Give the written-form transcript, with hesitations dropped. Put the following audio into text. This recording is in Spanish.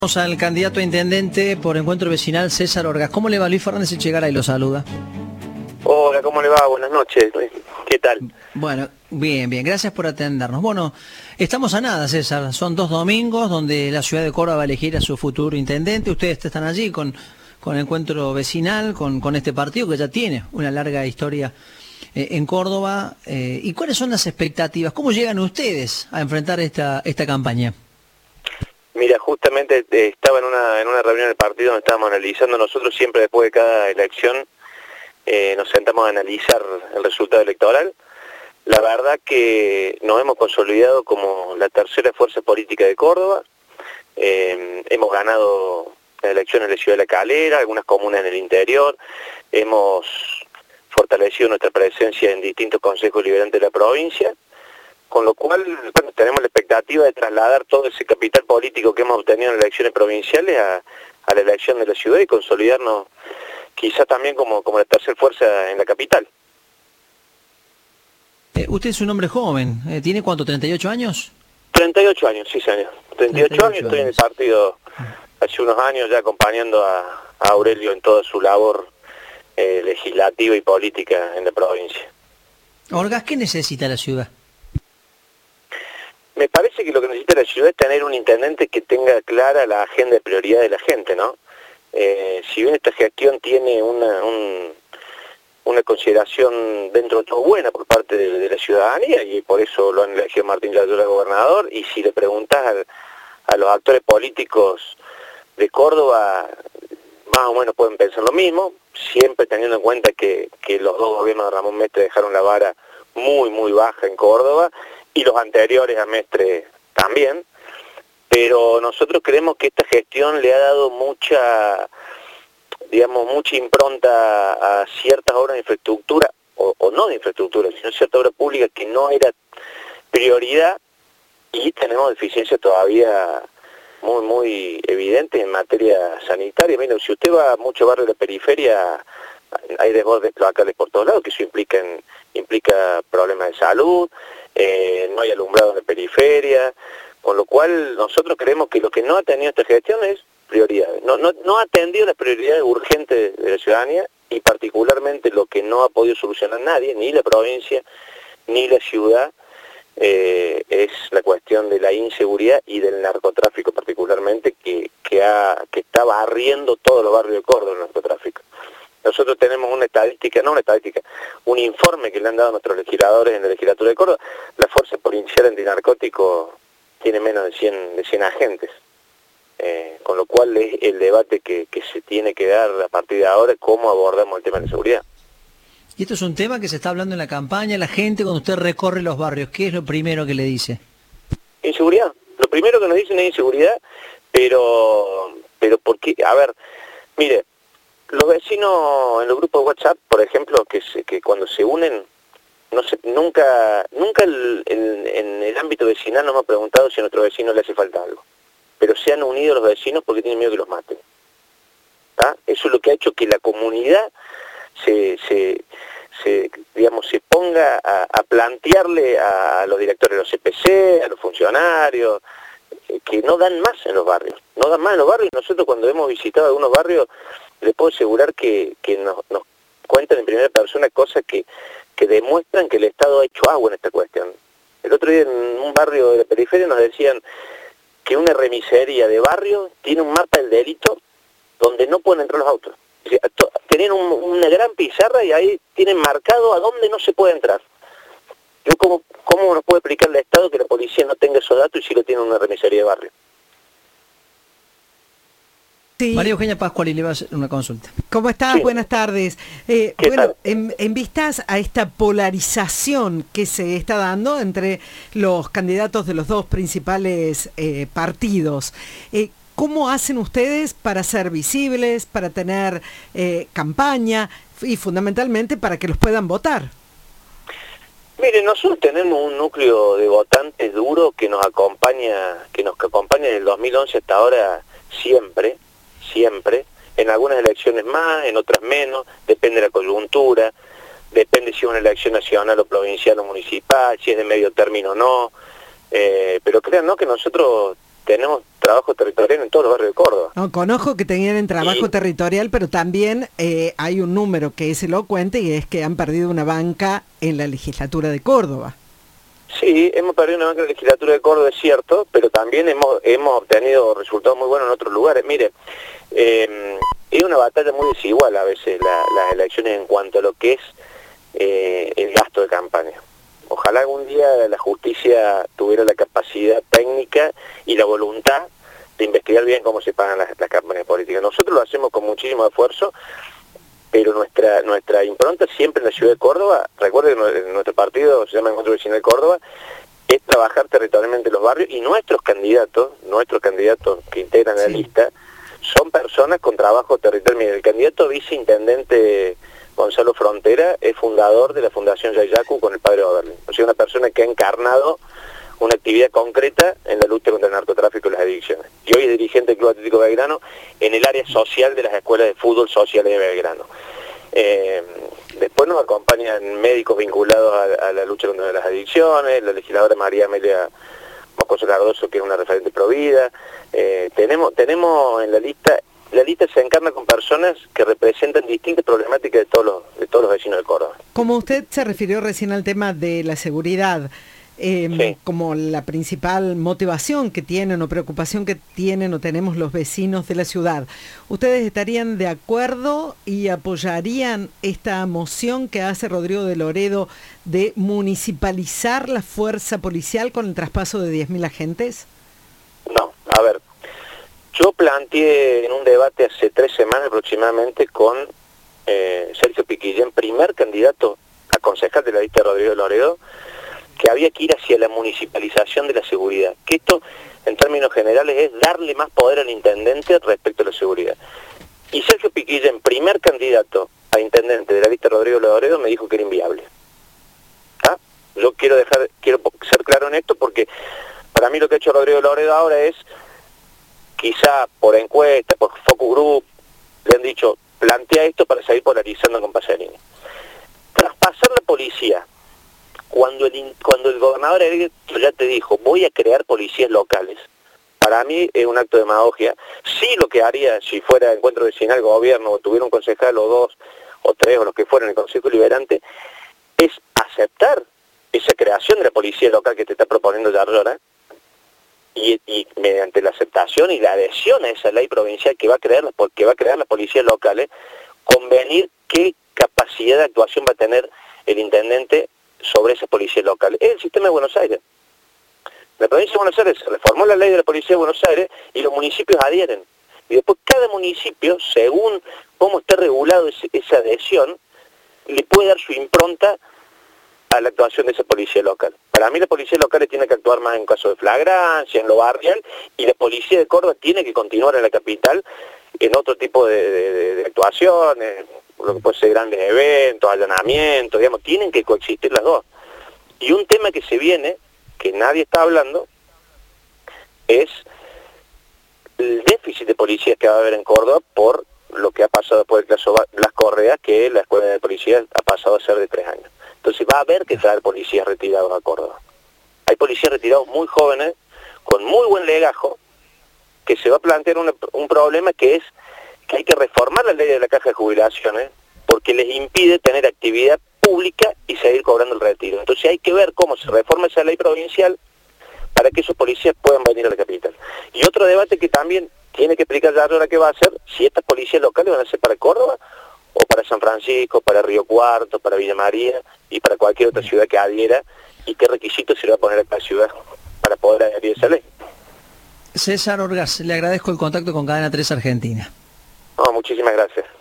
Vamos al candidato a intendente por encuentro vecinal, César Orgaz. ¿Cómo le va? Luis Fernández Echegaray lo saluda. Hola, ¿cómo le va? Buenas noches. ¿Qué tal? Bueno, bien. Gracias por atendernos. Bueno, estamos a nada, César. Son 2 domingos donde la ciudad de Córdoba va a elegir a su futuro intendente. Ustedes están allí con encuentro vecinal, con este partido que ya tiene una larga historia en Córdoba. ¿Y cuáles son las expectativas? ¿Cómo llegan ustedes a enfrentar esta campaña? Mira, justamente estaba en una reunión del partido donde estábamos analizando. Nosotros siempre después de cada elección nos sentamos a analizar el resultado electoral. La verdad que nos hemos consolidado como la tercera fuerza política de Córdoba. Hemos ganado las elecciones en la ciudad de La Calera, algunas comunas en el interior. Hemos fortalecido nuestra presencia en distintos consejos deliberantes de la provincia. Con lo cual, bueno, tenemos la expectativa de trasladar todo ese capital político que hemos obtenido en las elecciones provinciales a la elección de la ciudad y consolidarnos quizá también como la tercera fuerza en la capital. Usted es un hombre joven, ¿tiene cuánto, 38 años? 38 años, sí señor. 38 años, estoy en el partido hace unos años ya acompañando a Aurelio en toda su labor legislativa y política en la provincia. Orgaz, ¿qué necesita la ciudad? Me parece que lo que necesita la ciudad es tener un intendente que tenga clara la agenda de prioridad de la gente, ¿no? Si bien esta gestión tiene una consideración dentro de todo buena por parte de la ciudadanía, y por eso lo han elegido Martín Layora gobernador, y si le preguntás a los actores políticos de Córdoba, más o menos pueden pensar lo mismo, siempre teniendo en cuenta que los dos gobiernos de Ramón Mestre dejaron la vara muy baja en Córdoba, y los anteriores a Mestre también, pero nosotros creemos que esta gestión le ha dado mucha impronta a ciertas obras de infraestructura, o no de infraestructura, sino ciertas obras públicas que no era prioridad, y tenemos deficiencias todavía muy evidentes en materia sanitaria. Mira, si usted va a muchos barrios de la periferia, hay desbordes cloacales por todos lados, que eso implica problemas de salud, no hay alumbrado en la periferia, con lo cual nosotros creemos que lo que no ha tenido esta gestión es prioridades, no ha atendido las prioridades urgentes de la ciudadanía, y particularmente lo que no ha podido solucionar nadie, ni la provincia, ni la ciudad, es la cuestión de la inseguridad y del narcotráfico particularmente, que está barriendo todos los barrios de Córdoba el narcotráfico. Nosotros tenemos un informe que le han dado a nuestros legisladores en la legislatura de Córdoba. La Fuerza Policial Antinarcótico tiene menos de 100 agentes, con lo cual es el debate que se tiene que dar a partir de ahora, cómo abordamos el tema de la seguridad. Y esto es un tema que se está hablando en la campaña, la gente cuando usted recorre los barrios, ¿qué es lo primero que le dice? Inseguridad. Lo primero que nos dicen es inseguridad, pero porque, a ver, mire, los vecinos en los grupos de WhatsApp, por ejemplo, que cuando se unen, nunca en el ámbito vecinal nos hemos preguntado si a nuestro vecino le hace falta algo, pero se han unido los vecinos porque tienen miedo que los maten. ¿Ah? Eso es lo que ha hecho que la comunidad se ponga a plantearle a los directores de los CPC, a los funcionarios, que no dan más en los barrios. Nosotros cuando hemos visitado algunos barrios, les puedo asegurar que nos cuentan en primera persona cosas que demuestran que el Estado ha hecho agua en esta cuestión. El otro día en un barrio de la periferia nos decían que una remisería de barrio tiene un mapa del delito donde no pueden entrar los autos. Tenían una gran pizarra y ahí tienen marcado a dónde no se puede entrar. ¿Cómo nos puede explicar el Estado que la policía no tenga esos datos y sí lo tiene una remisería de barrio? Sí. María Eugenia Pascual, le va a hacer una consulta. ¿Cómo estás? Sí. Buenas tardes. Tal? En vistas a esta polarización que se está dando entre los candidatos de los dos principales partidos, ¿cómo hacen ustedes para ser visibles, para tener campaña y fundamentalmente para que los puedan votar? Mire, nosotros tenemos un núcleo de votantes duro que nos acompaña desde el 2011 hasta ahora siempre, en algunas elecciones más, en otras menos, depende de la coyuntura, depende si es una elección nacional o provincial o municipal, si es de medio término o no, pero créannos que nosotros tenemos trabajo territorial en todos los barrios de Córdoba. No, conozco que tenían trabajo territorial, pero también hay un número que es elocuente y es que han perdido una banca en la legislatura de Córdoba. Sí, hemos perdido una banca en la legislatura de Córdoba, es cierto, pero también hemos obtenido resultados muy buenos en otros lugares. Mire, es una batalla muy desigual a veces las elecciones en cuanto a lo que es el gasto de campaña. Ojalá algún día la justicia tuviera la capacidad técnica y la voluntad de investigar bien cómo se pagan las campañas políticas. Nosotros lo hacemos con muchísimo esfuerzo, pero nuestra impronta siempre en la ciudad de Córdoba, recuerden que nuestro partido se llama Encuentro Vecinal de Córdoba, es trabajar territorialmente en los barrios, y nuestros candidatos que integran la lista son personas con trabajo territorial. Mire, el candidato viceintendente Gonzalo Frontera es fundador de la Fundación Yayacu con el padre Oberlin. O sea, una persona que ha encarnado una actividad concreta en la lucha contra el narcotráfico y las adicciones. Y hoy es dirigente del Club Atlético Belgrano en el área social de las escuelas de fútbol sociales de Belgrano. Después nos acompañan médicos vinculados a la lucha contra las adicciones, la legisladora María Amelia Moscoso Cardoso, que es una referente provida. Tenemos en la lista se encarna con personas que representan distintas problemáticas de todos los vecinos de Córdoba. Como usted se refirió recién al tema de la seguridad, como la principal motivación que tienen o preocupación que tienen o tenemos los vecinos de la ciudad, ¿ustedes estarían de acuerdo y apoyarían esta moción que hace Rodrigo de Loredo de municipalizar la fuerza policial con el traspaso de 10.000 agentes? No, a ver, yo planteé en un debate hace 3 semanas aproximadamente con Sergio Piquillén, primer candidato a concejal de la lista de Rodrigo de Loredo, que había que ir hacia la municipalización de la seguridad, que esto en términos generales es darle más poder al intendente respecto a la seguridad. Y Sergio Piquillén, primer candidato a intendente de la lista de Rodrigo de Loredo, me dijo que era inviable. Yo quiero ser claro en esto, porque para mí lo que ha hecho Rodrigo de Loredo ahora es, quizá por encuesta, por focus group, le han dicho, plantea esto para seguir polarizando con Pasarini. Traspasar la policía, cuando el gobernador electo ya te dijo, voy a crear policías locales, para mí es un acto de demagogia. Sí, lo que haría si fuera Encuentro Vecinal, gobierno, o tuviera un concejal o 2 o 3 o los que fueran el Consejo Liberante, es aceptar esa creación de la policía local que te está proponiendo Yarlora, y mediante la aceptación y la adhesión a esa ley provincial que va a crear las policías locales, convenir qué capacidad de actuación va a tener el intendente sobre esa policía local. Es el sistema de Buenos Aires. La provincia de Buenos Aires se reformó la ley de la policía de Buenos Aires y los municipios adhieren. Y después cada municipio, según cómo está regulado esa adhesión, le puede dar su impronta a la actuación de esa policía local. Para mí la policía local tiene que actuar más en caso de flagrancia, en lo barrial, y la policía de Córdoba tiene que continuar en la capital en otro tipo de actuaciones, lo que puede ser grandes eventos, allanamientos, digamos, tienen que coexistir las dos. Y un tema que se viene, que nadie está hablando, es el déficit de policías que va a haber en Córdoba por lo que ha pasado después del caso Blas Correa, que la escuela de policía ha pasado a ser de 3 años. Entonces va a haber que traer policías retirados a Córdoba. Hay policías retirados muy jóvenes, con muy buen legajo, que se va a plantear un problema que es que hay que reformar la ley de la caja de jubilaciones porque les impide tener actividad pública y seguir cobrando el retiro. Entonces hay que ver cómo se reforma esa ley provincial para que esos policías puedan venir a la capital. Y otro debate que también tiene que explicar ya ahora qué va a hacer, si estas policías locales van a ser para Córdoba o para San Francisco, para Río Cuarto, para Villa María y para cualquier otra ciudad que adhiera, y qué requisitos se le va a poner a cada ciudad para poder adherir a esa ley. César Orgaz, le agradezco el contacto con Cadena 3 Argentina. No, muchísimas gracias.